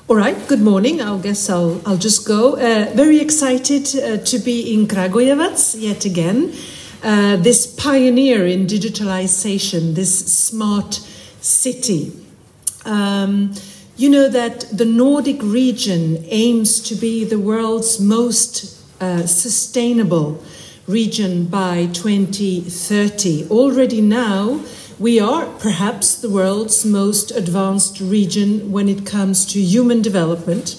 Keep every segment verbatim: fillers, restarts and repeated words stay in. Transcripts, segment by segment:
All right, good morning. I guess I'll, I'll just go. Uh, very excited uh, to be in Kragujevac yet again. Uh, this pioneer in digitalization, this smart city. Um, you know that the Nordic region aims to be the world's most uh, sustainable region by twenty thirty. Already now, we are perhaps the world's most advanced region when it comes to human development.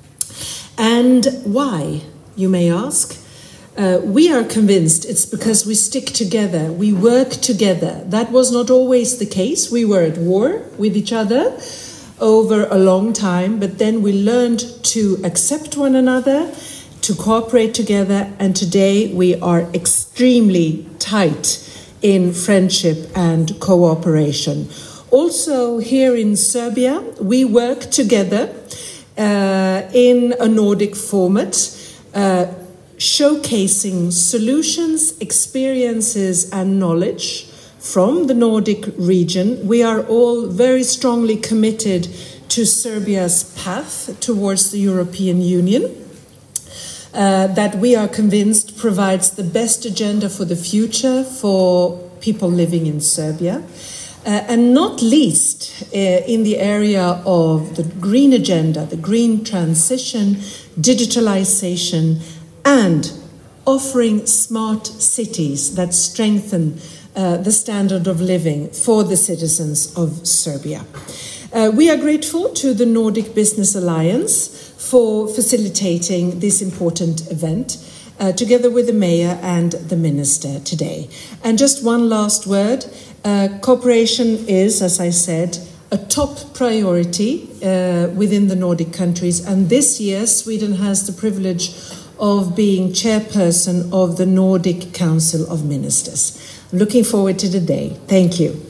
And why, you may ask? Uh, we are convinced it's because we stick together, we work together. That was not always the case. We were at war with each other over a long time, but then we learned to accept one another, to cooperate together, and today we are extremely tight in friendship and cooperation. Also here in Serbia, we work together uh, in a Nordic format, uh, showcasing solutions, experiences and knowledge from the Nordic region. We are all very strongly committed to Serbia's path towards the European Union. Uh, that we are convinced provides the best agenda for the future for people living in Serbia, uh, and not least uh, in the area of the green agenda, the green transition, digitalization, and offering smart cities that strengthen uh, the standard of living for the citizens of Serbia. Uh, we are grateful to the Nordic Business Alliance for facilitating this important event, uh, together with the mayor and the minister today. And just one last word, uh, cooperation is, as I said, a top priority uh, within the Nordic countries, and this year Sweden has the privilege of being chairperson of the Nordic Council of Ministers. I'm looking forward to the day. Thank you.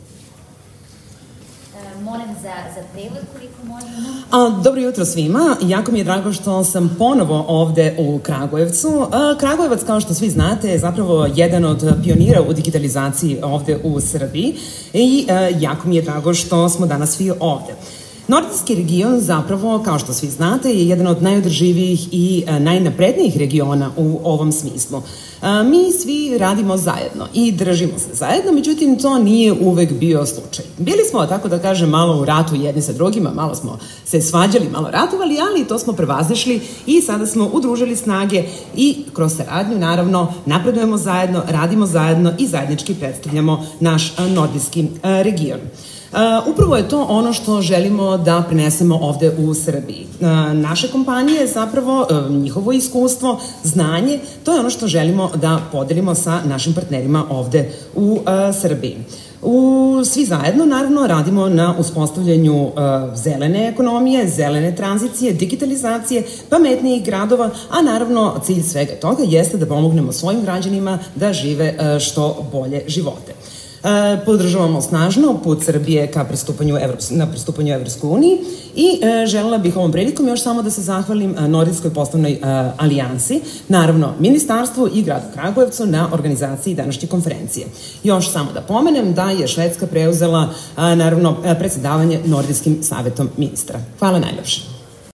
A, dobro jutro svima, jako mi je drago što sam ponovo ovde u Kragujevcu. A, Kragujevac, kao što svi znate, je zapravo jedan od pionira u digitalizaciji ovde u Srbiji i a, jako mi je drago što smo danas svi ovde. Nordijski region zapravo, kao što svi znate, je jedan od najodrživijih i najnaprednijih regiona u ovom smislu. Mi svi radimo zajedno i držimo se zajedno, međutim to nije uvek bio slučaj. Bili smo, tako da kažem, malo u ratu jedni sa drugima, malo smo se svađali, malo ratovali, ali to smo prevazišli i sada smo udružili snage i kroz saradnju, naravno, napredujemo zajedno, radimo zajedno i zajednički predstavljamo naš nordijski region. Uh, upravo je to ono što želimo da prenesemo ovde u Srbiji. Uh, naše kompanije, zapravo uh, njihovo iskustvo, znanje, to je ono što želimo da podelimo sa našim partnerima ovde u uh, Srbiji. U, svi zajedno, naravno, radimo na uspostavljanju uh, zelene ekonomije, zelene tranzicije, digitalizacije, pametnijih gradova, a naravno cilj svega toga jeste da pomognemo svojim građanima da žive uh, što bolje živote. E, podržavamo snažno put Srbije ka pristupanju Evrops, na pristupanju Evropskoj uniji i e, želela bih ovom prilikom još samo da se zahvalim e, Nordijskoj poslovnoj e, alijansi, naravno Ministarstvu i gradu Kragujevcu na organizaciji današnje konferencije. Još samo da pomenem da je Švedska preuzela e, naravno e, predsedavanje Nordijskim savetom ministra. Hvala najljepše.